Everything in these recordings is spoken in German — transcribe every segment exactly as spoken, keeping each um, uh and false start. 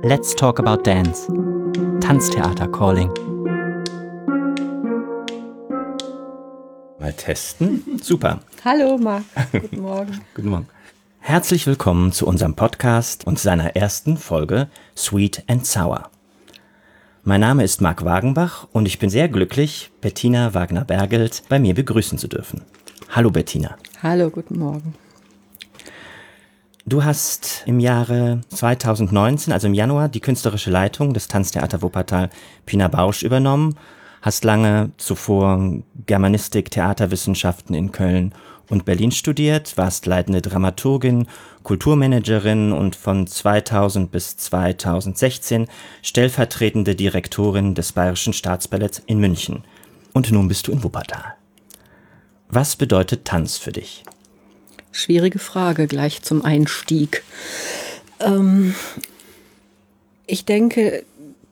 Let's Talk About Dance. Tanztheater Calling. Mal testen. Super. Hallo Marc, guten Morgen. Guten Morgen. Herzlich willkommen zu unserem Podcast und seiner ersten Folge Sweet and Sour. Mein Name ist Marc Wagenbach und ich bin sehr glücklich, Bettina Wagner-Bergelt bei mir begrüßen zu dürfen. Hallo Bettina. Hallo, guten Morgen. Du hast im Jahre zweitausendneunzehn, also im Januar, die künstlerische Leitung des Tanztheater Wuppertal Pina Bausch übernommen, hast lange zuvor Germanistik, Theaterwissenschaften in Köln und Berlin studiert, warst leitende Dramaturgin, Kulturmanagerin und von zweitausend bis zweitausendsechzehn stellvertretende Direktorin des Bayerischen Staatsballetts in München. Und nun bist du in Wuppertal. Was bedeutet Tanz für dich? Schwierige Frage gleich zum Einstieg. Ähm, ich denke,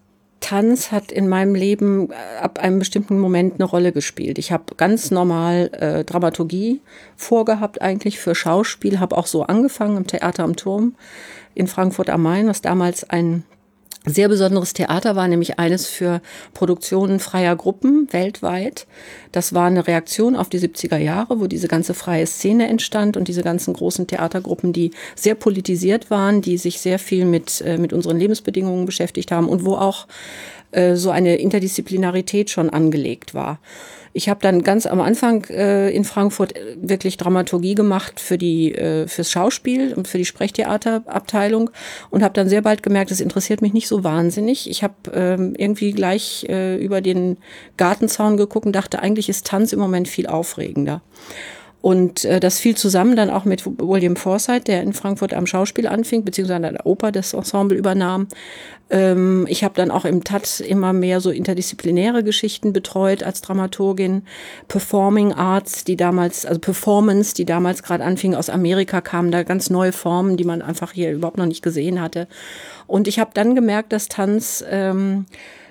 Tanz hat in meinem Leben ab einem bestimmten Moment eine Rolle gespielt. Ich habe ganz normal äh, Dramaturgie vorgehabt eigentlich für Schauspiel, habe auch so angefangen im Theater am Turm in Frankfurt am Main, was damals ein sehr besonderes Theater war, nämlich eines für Produktionen freier Gruppen weltweit. Das war eine Reaktion auf die siebziger Jahre, wo diese ganze freie Szene entstand und diese ganzen großen Theatergruppen, die sehr politisiert waren, die sich sehr viel mit, äh, mit unseren Lebensbedingungen beschäftigt haben und wo auch äh, so eine Interdisziplinarität schon angelegt war. Ich habe dann ganz am Anfang äh, in Frankfurt wirklich Dramaturgie gemacht für die äh, fürs Schauspiel und für die Sprechtheaterabteilung und habe dann sehr bald gemerkt, das interessiert mich nicht so wahnsinnig. Ich habe ähm, irgendwie gleich äh, über den Gartenzaun geguckt und dachte, eigentlich ist Tanz im Moment viel aufregender. Und äh, das fiel zusammen dann auch mit William Forsythe, der in Frankfurt am Schauspiel anfing, beziehungsweise an der Oper das Ensemble übernahm. Ähm, ich habe dann auch im T A T immer mehr so interdisziplinäre Geschichten betreut als Dramaturgin. Performing Arts, die damals, also Performance, die damals gerade anfing, aus Amerika kamen da ganz neue Formen, die man einfach hier überhaupt noch nicht gesehen hatte. Und ich habe dann gemerkt, dass Tanz ähm,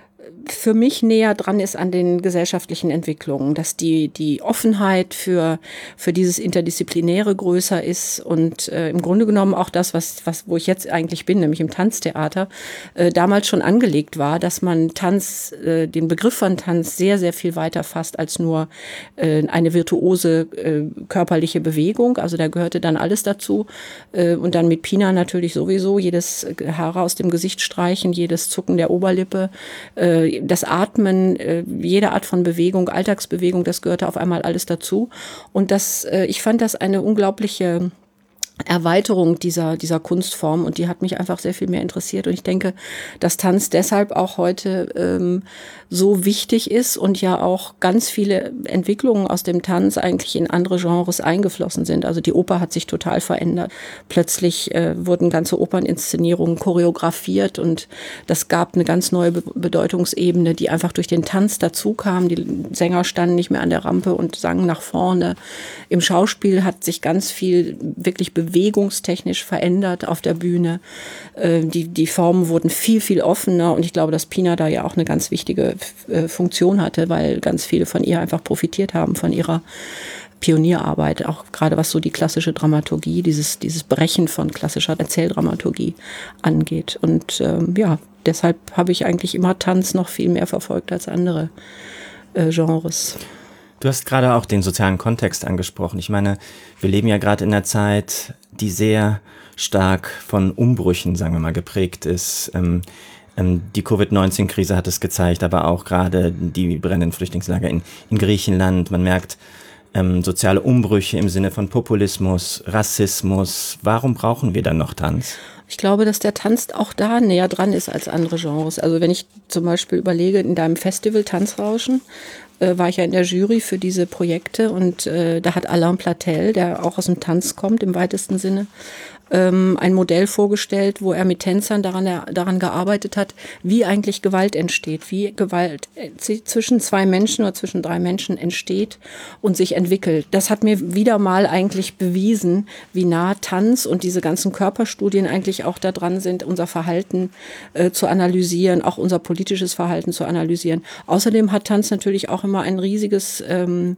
für mich näher dran ist an den gesellschaftlichen Entwicklungen, dass die die Offenheit für für dieses Interdisziplinäre größer ist und äh, im Grunde genommen auch das, was was wo ich jetzt eigentlich bin, nämlich im Tanztheater, äh, damals schon angelegt war, dass man Tanz, äh, den Begriff von Tanz sehr, sehr viel weiter fasst als nur äh, eine virtuose äh, körperliche Bewegung, also da gehörte dann alles dazu äh, und dann mit Pina natürlich sowieso, jedes Haare aus dem Gesicht streichen, jedes Zucken der Oberlippe, äh, das Atmen, jede Art von Bewegung, Alltagsbewegung, das gehörte auf einmal alles dazu. Und das, ich fand das eine unglaubliche Erweiterung dieser, dieser Kunstform und die hat mich einfach sehr viel mehr interessiert und ich denke, dass Tanz deshalb auch heute ähm, so wichtig ist und ja auch ganz viele Entwicklungen aus dem Tanz eigentlich in andere Genres eingeflossen sind. Also die Oper hat sich total verändert. Plötzlich äh, wurden ganze Operninszenierungen choreografiert und das gab eine ganz neue Be- Bedeutungsebene, die einfach durch den Tanz dazu kam. Die Sänger standen nicht mehr an der Rampe und sangen nach vorne. Im Schauspiel hat sich ganz viel wirklich bewegt, bewegungstechnisch verändert auf der Bühne. Äh, die, die Formen wurden viel, viel offener und ich glaube, dass Pina da ja auch eine ganz wichtige äh, Funktion hatte, weil ganz viele von ihr einfach profitiert haben, von ihrer Pionierarbeit, auch gerade was so die klassische Dramaturgie, dieses, dieses Brechen von klassischer Erzähldramaturgie angeht. Und ähm, ja, deshalb habe ich eigentlich immer Tanz noch viel mehr verfolgt als andere äh, Genres. Du hast gerade auch den sozialen Kontext angesprochen. Ich meine, wir leben ja gerade in einer Zeit, die sehr stark von Umbrüchen, sagen wir mal, geprägt ist. Ähm, ähm, die Covid neunzehn Krise hat es gezeigt, aber auch gerade die brennenden Flüchtlingslager in, in Griechenland. Man merkt ähm, soziale Umbrüche im Sinne von Populismus, Rassismus. Warum brauchen wir dann noch Tanz? Ich glaube, dass der Tanz auch da näher dran ist als andere Genres. Also wenn ich zum Beispiel überlege, in deinem Festival Tanzrauschen, äh, war ich ja in der Jury für diese Projekte und äh, da hat Alain Platel, der auch aus dem Tanz kommt im weitesten Sinne, ähm, ein Modell vorgestellt, wo er mit Tänzern daran, daran gearbeitet hat, wie eigentlich Gewalt entsteht, wie Gewalt zwischen zwei Menschen oder zwischen drei Menschen entsteht und sich entwickelt. Das hat mir wieder mal eigentlich bewiesen, wie nah Tanz und diese ganzen Körperstudien eigentlich auch da dran sind, unser Verhalten äh, zu analysieren, auch unser politisches Verhalten zu analysieren. Außerdem hat Tanz natürlich auch immer ein riesiges ähm,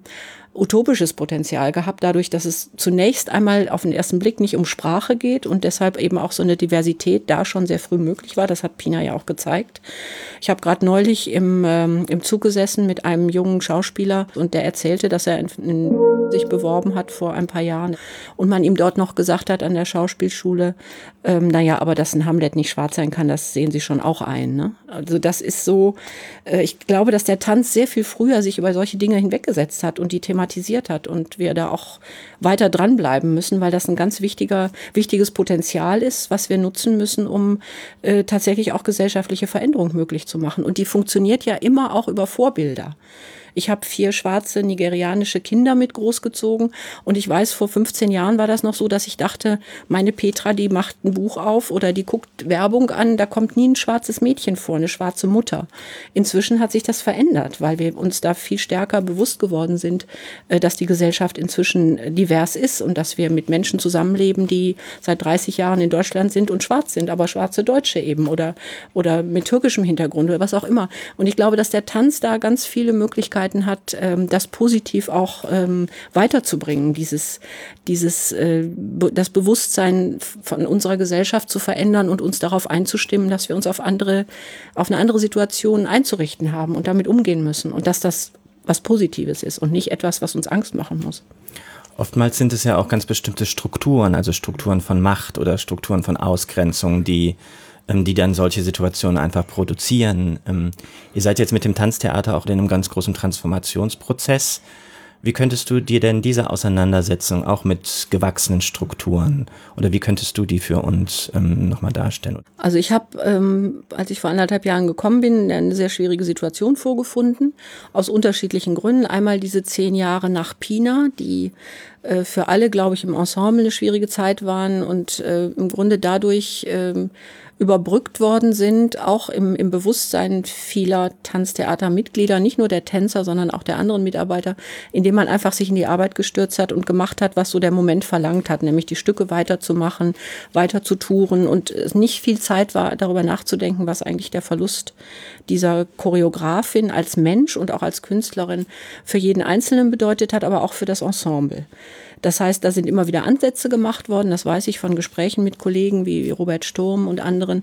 utopisches Potenzial gehabt, dadurch, dass es zunächst einmal auf den ersten Blick nicht um Sprache geht und deshalb eben auch so eine Diversität da schon sehr früh möglich war. Das hat Pina ja auch gezeigt. Ich habe gerade neulich im, ähm, im Zug gesessen mit einem jungen Schauspieler und der erzählte, dass er in, in sich beworben hat vor ein paar Jahren und man ihm dort noch gesagt hat an der Schauspielschule, ähm, naja, aber dass ein Hamlet nicht schwarz sein kann, das sehen Sie schon auch ein. Ne? Also das ist so, äh, ich glaube, dass der Tanz sehr viel früher sich über solche Dinge hinweggesetzt hat und die thematisiert hat und wir da auch weiter dranbleiben müssen, weil das ein ganz wichtiger, wichtiges Potenzial ist, was wir nutzen müssen, um äh, tatsächlich auch gesellschaftliche Veränderung möglich zu machen. Und die funktioniert ja immer auch über Vorbilder. Ich habe vier schwarze nigerianische Kinder mit großgezogen und ich weiß, vor fünfzehn Jahren war das noch so, dass ich dachte, meine Petra, die macht ein Buch auf oder die guckt Werbung an, da kommt nie ein schwarzes Mädchen vor, eine schwarze Mutter. Inzwischen hat sich das verändert, weil wir uns da viel stärker bewusst geworden sind, dass die Gesellschaft inzwischen divers ist und dass wir mit Menschen zusammenleben, die seit dreißig Jahren in Deutschland sind und schwarz sind, aber schwarze Deutsche eben oder, oder mit türkischem Hintergrund oder was auch immer. Und ich glaube, dass der Tanz da ganz viele Möglichkeiten hat, das positiv auch weiterzubringen, dieses, dieses, das Bewusstsein von unserer Gesellschaft zu verändern und uns darauf einzustimmen, dass wir uns auf andere, auf eine andere Situation einzurichten haben und damit umgehen müssen und dass das was Positives ist und nicht etwas, was uns Angst machen muss. Oftmals sind es ja auch ganz bestimmte Strukturen, also Strukturen von Macht oder Strukturen von Ausgrenzung, die die dann solche Situationen einfach produzieren. Ihr seid jetzt mit dem Tanztheater auch in einem ganz großen Transformationsprozess. Wie könntest du dir denn diese Auseinandersetzung auch mit gewachsenen Strukturen oder wie könntest du die für uns ähm, nochmal darstellen? Also ich habe, ähm, als ich vor anderthalb Jahren gekommen bin, eine sehr schwierige Situation vorgefunden, aus unterschiedlichen Gründen. Einmal diese zehn Jahre nach Pina, die äh, für alle, glaube ich, im Ensemble eine schwierige Zeit waren und äh, im Grunde dadurch äh, überbrückt worden sind, auch im, im Bewusstsein vieler Tanztheatermitglieder, nicht nur der Tänzer, sondern auch der anderen Mitarbeiter, indem man einfach sich in die Arbeit gestürzt hat und gemacht hat, was so der Moment verlangt hat, nämlich die Stücke weiterzumachen, weiter zu touren und nicht viel Zeit war, darüber nachzudenken, was eigentlich der Verlust dieser Choreografin als Mensch und auch als Künstlerin für jeden Einzelnen bedeutet hat, aber auch für das Ensemble. Das heißt, da sind immer wieder Ansätze gemacht worden, das weiß ich von Gesprächen mit Kollegen wie Robert Sturm und anderen,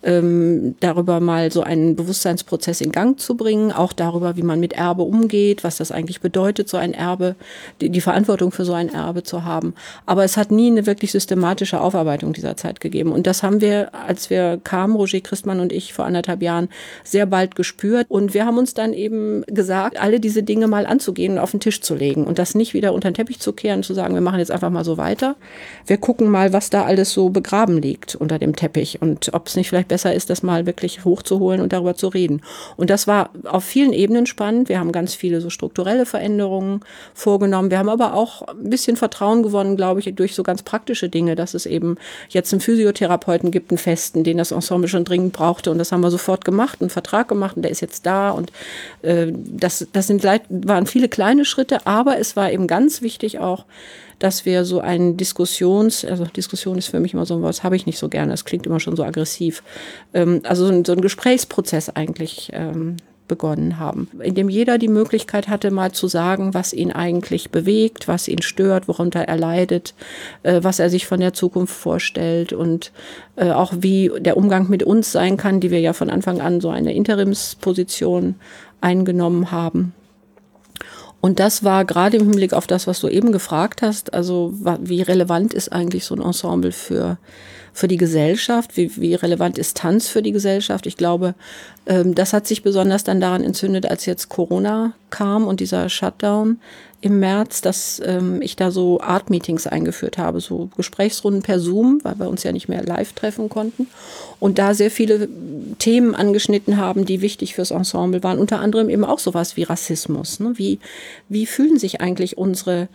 ähm, darüber mal so einen Bewusstseinsprozess in Gang zu bringen, auch darüber, wie man mit Erbe umgeht, was das eigentlich bedeutet, so ein Erbe, die, die Verantwortung für so ein Erbe zu haben. Aber es hat nie eine wirklich systematische Aufarbeitung dieser Zeit gegeben. Und das haben wir, als wir kamen, Roger Christmann und ich, vor anderthalb Jahren, sehr bald gespürt. Und wir haben uns dann eben gesagt, alle diese Dinge mal anzugehen und auf den Tisch zu legen und das nicht wieder unter den Teppich zu kehren, zu sagen, wir machen jetzt einfach mal so weiter. Wir gucken mal, was da alles so begraben liegt unter dem Teppich und ob es nicht vielleicht besser ist, das mal wirklich hochzuholen und darüber zu reden. Und das war auf vielen Ebenen spannend. Wir haben ganz viele so strukturelle Veränderungen vorgenommen. Wir haben aber auch ein bisschen Vertrauen gewonnen, glaube ich, durch so ganz praktische Dinge, dass es eben jetzt einen Physiotherapeuten gibt, einen festen, den das Ensemble schon dringend brauchte. Und das haben wir sofort gemacht, einen Vertrag gemacht und der ist jetzt da. Und äh, das, das sind, waren viele kleine Schritte, aber es war eben ganz wichtig auch, dass wir so einen Diskussions, also Diskussion ist für mich immer so ein Wort, habe ich nicht so gerne, das klingt immer schon so aggressiv, ähm, also so ein, so ein Gesprächsprozess eigentlich ähm, begonnen haben, in dem jeder die Möglichkeit hatte, mal zu sagen, was ihn eigentlich bewegt, was ihn stört, worunter er leidet, äh, was er sich von der Zukunft vorstellt und äh, auch wie der Umgang mit uns sein kann, die wir ja von Anfang an so eine Interimsposition eingenommen haben. Und das war gerade im Hinblick auf das, was du eben gefragt hast, also wie relevant ist eigentlich so ein Ensemble für, für die Gesellschaft, wie, wie relevant ist Tanz für die Gesellschaft? Ich glaube, ähm, das hat sich besonders dann daran entzündet, als jetzt Corona kam und dieser Shutdown im März, dass ähm, ich da so Art-Meetings eingeführt habe, so Gesprächsrunden per Zoom, weil wir uns ja nicht mehr live treffen konnten und da sehr viele Themen angeschnitten haben, die wichtig fürs Ensemble waren, unter anderem eben auch sowas wie Rassismus. Ne? Wie, wie fühlen sich eigentlich unsere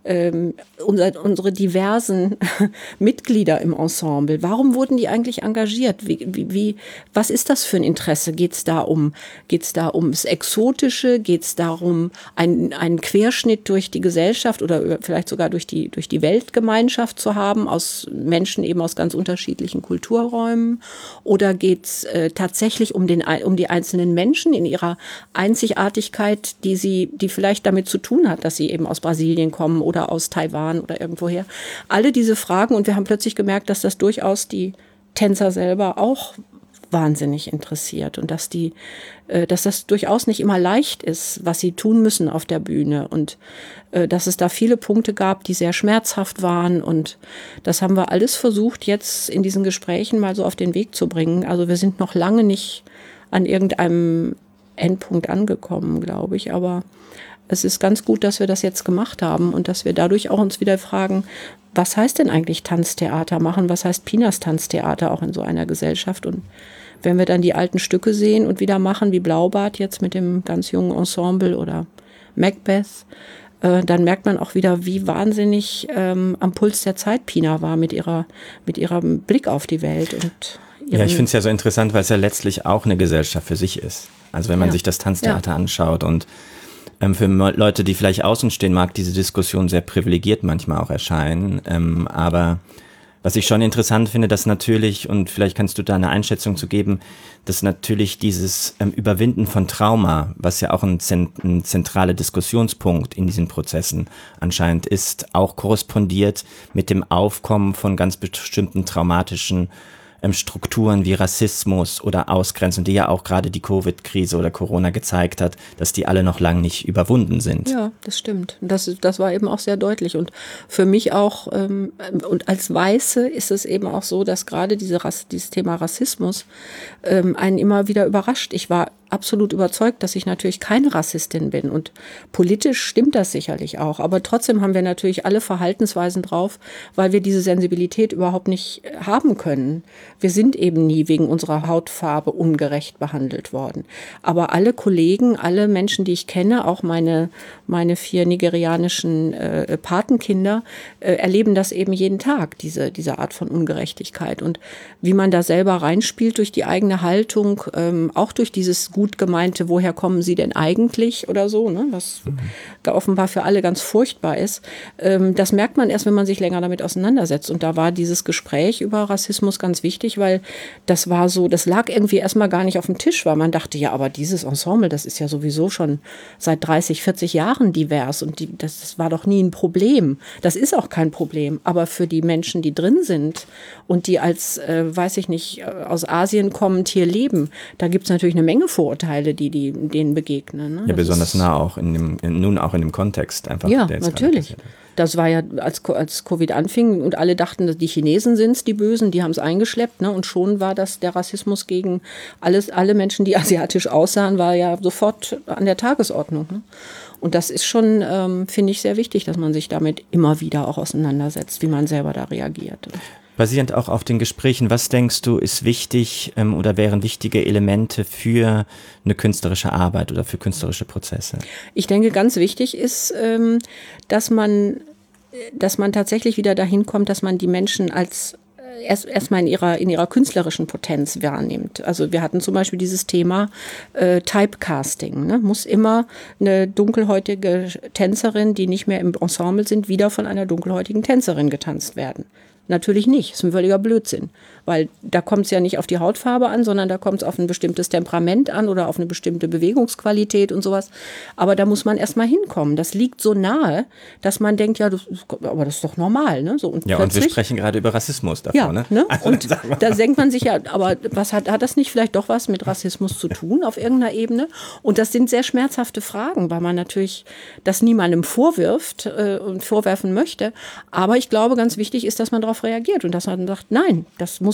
ähm, unser, unsere diversen Mitglieder im Ensemble, warum wurden die eigentlich engagiert? Wie, wie, wie, was ist das für ein Interesse? Geht es da um, geht's da ums Exotische? Geht es darum, ein, einen Querschnitt durch die Gesellschaft oder vielleicht sogar durch die, durch die Weltgemeinschaft zu haben, aus Menschen eben aus ganz unterschiedlichen Kulturräumen? Oder geht es äh, tatsächlich um, den, um die einzelnen Menschen in ihrer Einzigartigkeit, die sie, die vielleicht damit zu tun hat, dass sie eben aus Brasilien kommen oder aus Taiwan oder irgendwoher? Alle diese Fragen, und wir haben plötzlich gemerkt, dass das durchaus die Tänzer selber auch wahnsinnig interessiert und dass die, äh, dass das durchaus nicht immer leicht ist, was sie tun müssen auf der Bühne und äh, dass es da viele Punkte gab, die sehr schmerzhaft waren, und das haben wir alles versucht, jetzt in diesen Gesprächen mal so auf den Weg zu bringen. Also wir sind noch lange nicht an irgendeinem Endpunkt angekommen, glaube ich, aber es ist ganz gut, dass wir das jetzt gemacht haben und dass wir dadurch auch uns wieder fragen, was heißt denn eigentlich Tanztheater machen? Was heißt Pinas Tanztheater auch in so einer Gesellschaft? Und wenn wir dann die alten Stücke sehen und wieder machen, wie Blaubart jetzt mit dem ganz jungen Ensemble oder Macbeth, äh, dann merkt man auch wieder, wie wahnsinnig ähm, am Puls der Zeit Pina war mit ihrer, mit ihrem Blick auf die Welt. Und ja, ich finde es ja so interessant, weil es ja letztlich auch eine Gesellschaft für sich ist. Also wenn man ja. sich das Tanztheater ja. anschaut, und ähm, für Leute, die vielleicht außen stehen, mag diese Diskussion sehr privilegiert manchmal auch erscheinen. Ähm, aber was ich schon interessant finde, dass natürlich, und vielleicht kannst du da eine Einschätzung zu geben, dass natürlich dieses ähm, Überwinden von Trauma, was ja auch ein, zent- ein zentraler Diskussionspunkt in diesen Prozessen anscheinend ist, auch korrespondiert mit dem Aufkommen von ganz bestimmten traumatischen ähm, Strukturen wie Rassismus oder Ausgrenzung, die ja auch gerade die Covid-Krise oder Corona gezeigt hat, dass die alle noch lange nicht überwunden sind. Ja, das stimmt. Das, das war eben auch sehr deutlich. Und für mich auch, ähm, und als Weiße ist es eben auch so, dass gerade diese Rass, dieses Thema Rassismus ähm, einen immer wieder überrascht. Ich war absolut überzeugt, dass ich natürlich keine Rassistin bin, und politisch stimmt das sicherlich auch, aber trotzdem haben wir natürlich alle Verhaltensweisen drauf, weil wir diese Sensibilität überhaupt nicht haben können. Wir sind eben nie wegen unserer Hautfarbe ungerecht behandelt worden. Aber alle Kollegen, alle Menschen, die ich kenne, auch meine, meine vier nigerianischen äh, Patenkinder, äh, erleben das eben jeden Tag, diese, diese Art von Ungerechtigkeit. Und wie man da selber reinspielt durch die eigene Haltung, ähm, auch durch dieses gut gemeinte, woher kommen Sie denn eigentlich oder so, ne? Was mhm. offenbar für alle ganz furchtbar ist. Ähm, das merkt man erst, wenn man sich länger damit auseinandersetzt. Und da war dieses Gespräch über Rassismus ganz wichtig, weil das war so, das lag irgendwie erstmal gar nicht auf dem Tisch, weil man dachte, ja, aber dieses Ensemble, das ist ja sowieso schon seit dreißig, vierzig Jahren divers, und die, das, das war doch nie ein Problem. Das ist auch kein Problem. Aber für die Menschen, die drin sind und die als, äh, weiß ich nicht, aus Asien kommend hier leben, da gibt es natürlich eine Menge Vorurteile. Vorurteile, die, die denen begegnen. Ne? Ja, besonders nah auch in dem, in, nun auch in dem Kontext einfach. Ja, natürlich. Das war ja, als, als Covid anfing und alle dachten, dass die Chinesen sind es, die Bösen, die haben es eingeschleppt, ne? Und schon war das, der Rassismus gegen alles, alle Menschen, die asiatisch aussahen, war ja sofort an der Tagesordnung. Ne? Und das ist schon, ähm, finde ich, sehr wichtig, dass man sich damit immer wieder auch auseinandersetzt, wie man selber da reagiert. Basierend auch auf den Gesprächen, was denkst du, ist wichtig ähm, oder wären wichtige Elemente für eine künstlerische Arbeit oder für künstlerische Prozesse? Ich denke, ganz wichtig ist, ähm, dass man, dass man tatsächlich wieder dahin kommt, dass man die Menschen als erst erstmal in ihrer in ihrer künstlerischen Potenz wahrnimmt. Also wir hatten zum Beispiel dieses Thema äh, Typecasting. Ne? Muss immer eine dunkelhäutige Tänzerin, die nicht mehr im Ensemble sind, wieder von einer dunkelhäutigen Tänzerin getanzt werden? Natürlich nicht, das ist ein völliger Blödsinn, weil da kommt es ja nicht auf die Hautfarbe an, sondern da kommt es auf ein bestimmtes Temperament an oder auf eine bestimmte Bewegungsqualität und sowas. Aber da muss man erstmal hinkommen. Das liegt so nahe, dass man denkt, ja, das, aber das ist doch normal. Ne? So, und ja, und wir sprechen gerade über Rassismus davor. Ja, ne? ne? Also, und da denkt man sich ja, aber was hat, hat das nicht vielleicht doch was mit Rassismus zu tun auf irgendeiner Ebene? Und das sind sehr schmerzhafte Fragen, weil man natürlich das niemandem vorwirft äh, und vorwerfen möchte. Aber ich glaube, ganz wichtig ist, dass man darauf reagiert und dass man sagt, nein, das muss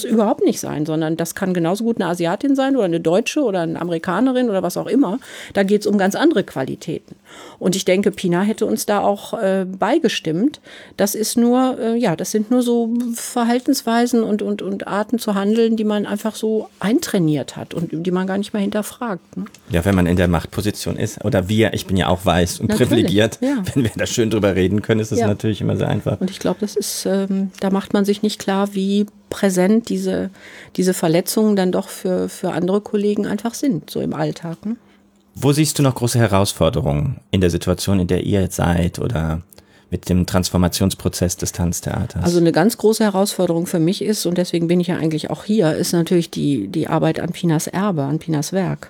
muss überhaupt nicht sein, sondern das kann genauso gut eine Asiatin sein oder eine Deutsche oder eine Amerikanerin oder was auch immer. Da geht es um ganz andere Qualitäten. Und ich denke, Pina hätte uns da auch äh, beigestimmt. Das ist nur, äh, ja, das sind nur so Verhaltensweisen und, und, und Arten zu handeln, die man einfach so eintrainiert hat und die man gar nicht mehr hinterfragt. Ne? Ja, wenn man in der Machtposition ist, oder wir, ich bin ja auch weiß und Natürlich, privilegiert, ja. Wenn wir da schön drüber reden können, ist es ja. natürlich immer sehr einfach. Und ich glaube, das ist, ähm, da macht man sich nicht klar, wie präsent diese, diese Verletzungen dann doch für, für andere Kollegen einfach sind, so im Alltag. Ne? Wo siehst du noch große Herausforderungen in der Situation, in der ihr jetzt seid oder mit dem Transformationsprozess des Tanztheaters? Also eine ganz große Herausforderung für mich ist, und deswegen bin ich ja eigentlich auch hier, ist natürlich die, die Arbeit an Pinas Erbe, an Pinas Werk.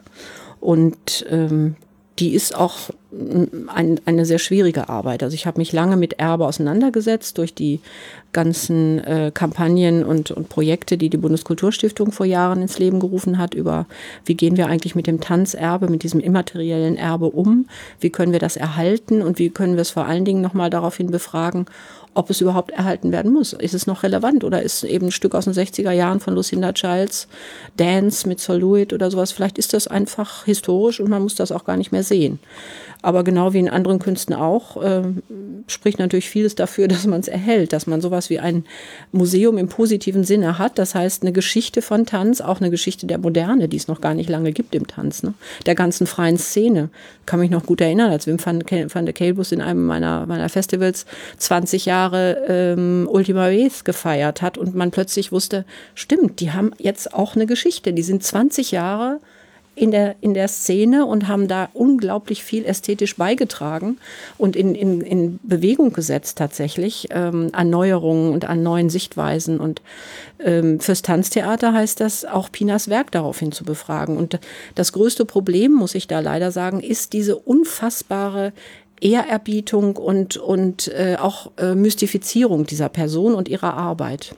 Und ähm, die ist auch ein, eine sehr schwierige Arbeit. Also ich habe mich lange mit Erbe auseinandergesetzt durch die ganzen äh, Kampagnen und, und Projekte, die die Bundeskulturstiftung vor Jahren ins Leben gerufen hat, über wie gehen wir eigentlich mit dem Tanzerbe, mit diesem immateriellen Erbe um, wie können wir das erhalten und wie können wir es vor allen Dingen nochmal daraufhin befragen, ob es überhaupt erhalten werden muss. Ist es noch relevant oder ist eben ein Stück aus den sechziger Jahren von Lucinda Childs, Dance mit Sol LeWitt oder sowas, vielleicht ist das einfach historisch und man muss das auch gar nicht mehr sehen. Aber genau wie in anderen Künsten auch, äh, spricht natürlich vieles dafür, dass man es erhält, dass man sowas wie ein Museum im positiven Sinne hat. Das heißt, eine Geschichte von Tanz, auch eine Geschichte der Moderne, die es noch gar nicht lange gibt im Tanz, ne? Der ganzen freien Szene. Kann mich noch gut erinnern, als Wim van, van de Keilbus in einem meiner, meiner Festivals zwanzig Jahre ähm, Ultima Vez gefeiert hat und man plötzlich wusste, stimmt, die haben jetzt auch eine Geschichte. Die sind zwanzig Jahre in der, in der Szene und haben da unglaublich viel ästhetisch beigetragen und in, in, in Bewegung gesetzt tatsächlich, ähm, an Neuerungen und an neuen Sichtweisen. Und ähm, fürs Tanztheater heißt das, auch Pinas Werk daraufhin zu befragen. Und das größte Problem, muss ich da leider sagen, ist diese unfassbare Ehrerbietung und, und äh, auch äh, Mystifizierung dieser Person und ihrer Arbeit,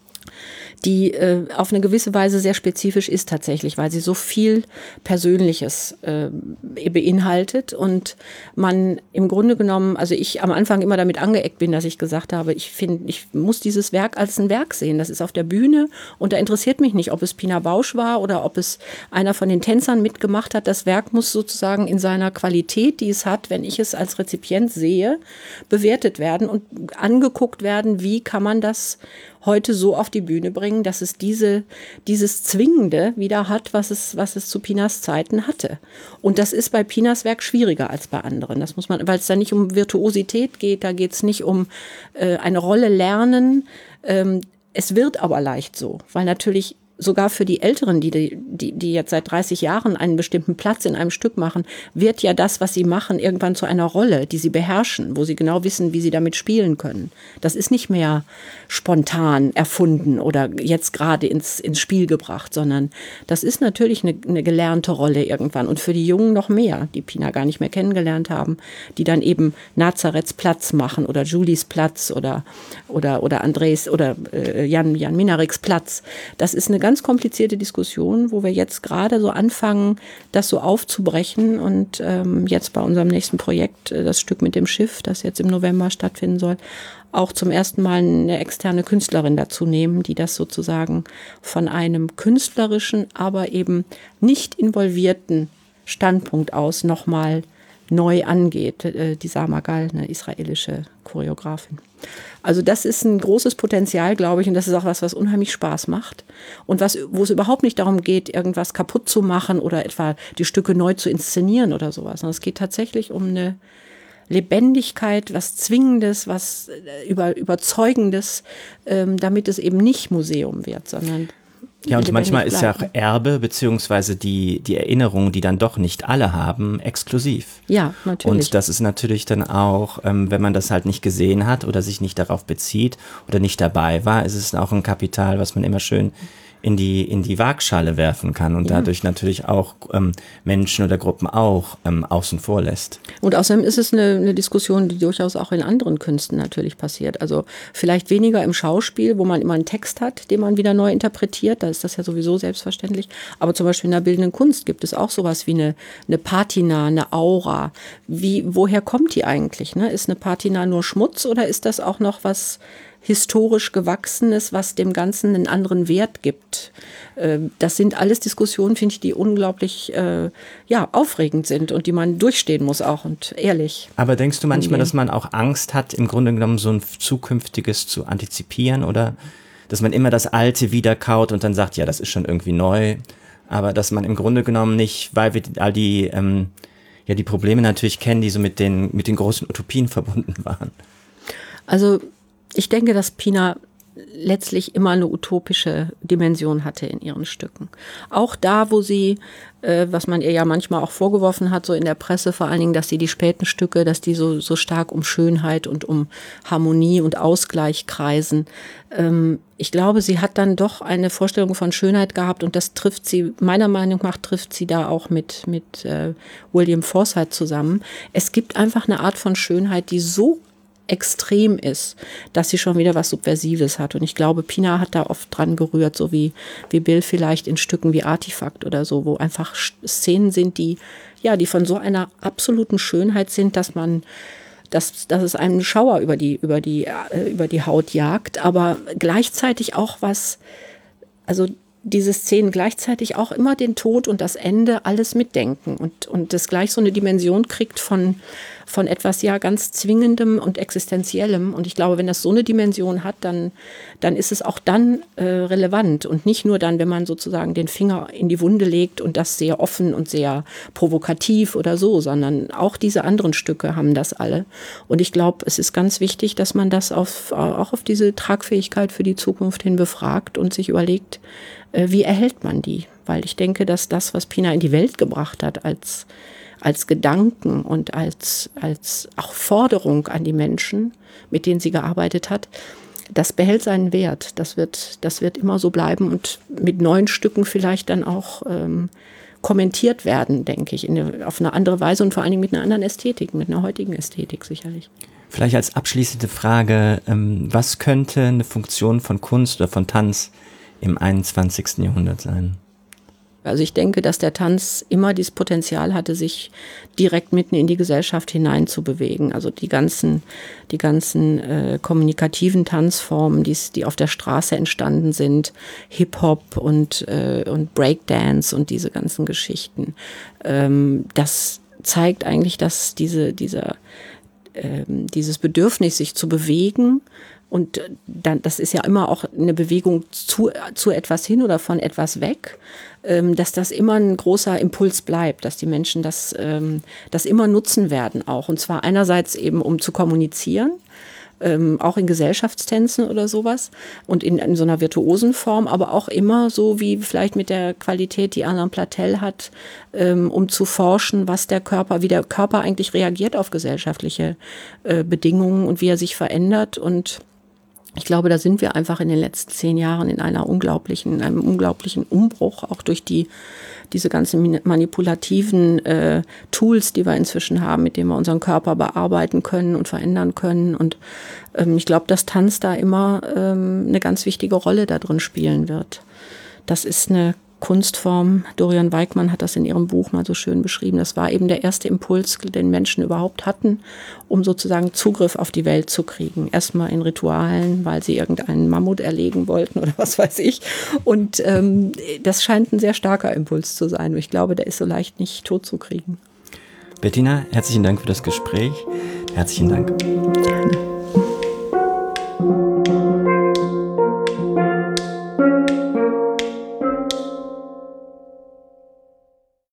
die äh, auf eine gewisse Weise sehr spezifisch ist tatsächlich, weil sie so viel Persönliches äh, beinhaltet und man im Grunde genommen, also ich am Anfang immer damit angeeckt bin, dass ich gesagt habe, ich finde, ich muss dieses Werk als ein Werk sehen. Das ist auf der Bühne und da interessiert mich nicht, ob es Pina Bausch war oder ob es einer von den Tänzern mitgemacht hat. Das Werk muss sozusagen in seiner Qualität, die es hat, wenn ich es als Rezipient sehe, bewertet werden und angeguckt werden, wie kann man das heute so auf die Bühne bringen, dass es diese, dieses Zwingende wieder hat, was es, was es zu Pinas Zeiten hatte. Und das ist bei Pinas Werk schwieriger als bei anderen. Das muss man, weil es da nicht um Virtuosität geht, da geht es nicht um äh, eine Rolle lernen. Ähm, es wird aber leicht so, weil natürlich sogar für die Älteren, die, die, die jetzt seit dreißig Jahren einen bestimmten Platz in einem Stück machen, wird ja das, was sie machen, irgendwann zu einer Rolle, die sie beherrschen, wo sie genau wissen, wie sie damit spielen können. Das ist nicht mehr spontan erfunden oder jetzt gerade ins, ins Spiel gebracht, sondern das ist natürlich eine, eine gelernte Rolle irgendwann. Und für die Jungen noch mehr, die Pina gar nicht mehr kennengelernt haben, die dann eben Nazareths Platz machen oder Julies Platz oder, oder, oder Andres oder äh, Jan, Jan Minariks Platz. Das ist eine ganz ganz komplizierte Diskussion, wo wir jetzt gerade so anfangen, das so aufzubrechen und ähm, jetzt bei unserem nächsten Projekt, äh, das Stück mit dem Schiff, das jetzt im November stattfinden soll, auch zum ersten Mal eine externe Künstlerin dazu nehmen, die das sozusagen von einem künstlerischen, aber eben nicht involvierten Standpunkt aus nochmal neu angeht, äh, die Sama Gal, eine israelische Choreografin. Also das ist ein großes Potenzial, glaube ich, und das ist auch was, was unheimlich Spaß macht und was, wo es überhaupt nicht darum geht, irgendwas kaputt zu machen oder etwa die Stücke neu zu inszenieren oder sowas, sondern es geht tatsächlich um eine Lebendigkeit, was Zwingendes, was über, Überzeugendes, ähm, damit es eben nicht Museum wird, sondern ja, und manchmal ist ja auch Erbe beziehungsweise die, die Erinnerungen, die dann doch nicht alle haben, exklusiv. Ja, natürlich. Und das ist natürlich dann auch, ähm, wenn man das halt nicht gesehen hat oder sich nicht darauf bezieht oder nicht dabei war, ist es auch ein Kapital, was man immer schön in die, in die Waagschale werfen kann und ja. dadurch natürlich auch ähm, Menschen oder Gruppen auch ähm, außen vor lässt. Und außerdem ist es eine, eine Diskussion, die durchaus auch in anderen Künsten natürlich passiert. Also vielleicht weniger im Schauspiel, wo man immer einen Text hat, den man wieder neu interpretiert. Da ist das ja sowieso selbstverständlich. Aber zum Beispiel in der bildenden Kunst gibt es auch sowas wie eine, eine Patina, eine Aura. Wie, woher kommt die eigentlich? Ne? Ist eine Patina nur Schmutz oder ist das auch noch was historisch Gewachsenes, was dem Ganzen einen anderen Wert gibt. Das sind alles Diskussionen, finde ich, die unglaublich äh, ja, aufregend sind und die man durchstehen muss auch und ehrlich. Aber denkst du manchmal, angehen. dass man auch Angst hat, im Grunde genommen so ein zukünftiges zu antizipieren oder dass man immer das Alte wiederkaut und dann sagt, ja, das ist schon irgendwie neu, aber dass man im Grunde genommen nicht, weil wir all die, ähm, ja, die Probleme natürlich kennen, die so mit den, mit den großen Utopien verbunden waren? Also ich denke, dass Pina letztlich immer eine utopische Dimension hatte in ihren Stücken. Auch da, wo sie, äh, was man ihr ja manchmal auch vorgeworfen hat, so in der Presse vor allen Dingen, dass sie die späten Stücke, dass die so, so stark um Schönheit und um Harmonie und Ausgleich kreisen. Ähm, ich glaube, sie hat dann doch eine Vorstellung von Schönheit gehabt und das trifft sie, meiner Meinung nach trifft sie da auch mit, mit äh, William Forsythe zusammen. Es gibt einfach eine Art von Schönheit, die so extrem ist, dass sie schon wieder was Subversives hat. Und ich glaube, Pina hat da oft dran gerührt, so wie, wie Bill vielleicht in Stücken wie Artefakt oder so, wo einfach Szenen sind, die, ja, die von so einer absoluten Schönheit sind, dass man, dass, dass es einem Schauer über die, über die, äh, über die Haut jagt, aber gleichzeitig auch was, also diese Szenen gleichzeitig auch immer den Tod und das Ende alles mitdenken und, und das gleich so eine Dimension kriegt von, von etwas ja ganz Zwingendem und Existenziellem. Und ich glaube, wenn das so eine Dimension hat, dann, dann ist es auch dann äh, relevant und nicht nur dann, wenn man sozusagen den Finger in die Wunde legt und das sehr offen und sehr provokativ oder so, sondern auch diese anderen Stücke haben das alle. Und ich glaube, es ist ganz wichtig, dass man das auf, auch auf diese Tragfähigkeit für die Zukunft hin befragt und sich überlegt, wie erhält man die? Weil ich denke, dass das, was Pina in die Welt gebracht hat, als, als Gedanken und als, als auch Forderung an die Menschen, mit denen sie gearbeitet hat, das behält seinen Wert. Das wird, das wird immer so bleiben und mit neuen Stücken vielleicht dann auch ähm, kommentiert werden, denke ich, in eine, auf eine andere Weise und vor allen Dingen mit einer anderen Ästhetik, mit einer heutigen Ästhetik sicherlich. Vielleicht als abschließende Frage, ähm, was könnte eine Funktion von Kunst oder von Tanz im einundzwanzigsten Jahrhundert sein? Also ich denke, dass der Tanz immer dieses Potenzial hatte, sich direkt mitten in die Gesellschaft hineinzubewegen. Also die ganzen, die ganzen äh, kommunikativen Tanzformen, die's, die auf der Straße entstanden sind, Hip-Hop und, äh, und Breakdance und diese ganzen Geschichten. Ähm, das zeigt eigentlich, dass diese, dieser, äh, dieses Bedürfnis, sich zu bewegen, und dann, das ist ja immer auch eine Bewegung zu, zu etwas hin oder von etwas weg, ähm, dass das immer ein großer Impuls bleibt, dass die Menschen das, ähm, das immer nutzen werden auch. Und zwar einerseits eben, um zu kommunizieren, ähm, auch in Gesellschaftstänzen oder sowas und in, in so einer virtuosen Form, aber auch immer so wie vielleicht mit der Qualität, die Alain Platel hat, ähm, um zu forschen, was der Körper, wie der Körper eigentlich reagiert auf gesellschaftliche äh, Bedingungen und wie er sich verändert. Und ich glaube, da sind wir einfach in den letzten zehn Jahren in einer unglaublichen, in einem unglaublichen Umbruch, auch durch die, diese ganzen manipulativen äh, Tools, die wir inzwischen haben, mit denen wir unseren Körper bearbeiten können und verändern können. Und ähm, ich glaube, dass Tanz da immer ähm, eine ganz wichtige Rolle da drin spielen wird. Das ist eine Kunstform. Dorian Weigmann hat das in ihrem Buch mal so schön beschrieben. Das war eben der erste Impuls, den Menschen überhaupt hatten, um sozusagen Zugriff auf die Welt zu kriegen. Erstmal in Ritualen, weil sie irgendeinen Mammut erlegen wollten oder was weiß ich. Und ähm, das scheint ein sehr starker Impuls zu sein. Ich glaube, der ist so leicht nicht tot zu kriegen. Bettina, herzlichen Dank für das Gespräch. Herzlichen Dank. Gerne.